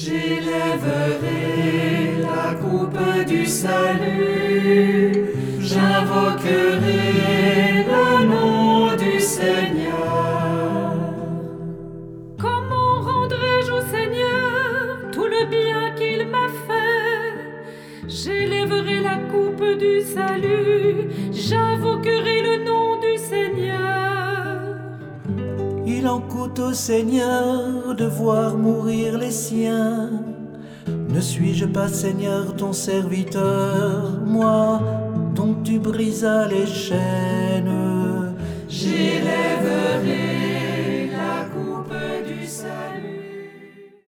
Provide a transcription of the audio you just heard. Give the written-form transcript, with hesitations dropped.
J'élèverai la coupe du salut, j'invoquerai le nom du Seigneur. Comment rendrai-je au Seigneur tout le bien qu'il m'a fait? J'élèverai la coupe du salut, j'invoquerai le nom du Seigneur. Il en coûte au Seigneur de voir mourir les siens. Ne suis-je pas, Seigneur, ton serviteur, moi, dont tu brisas les chaînes? J'élèverai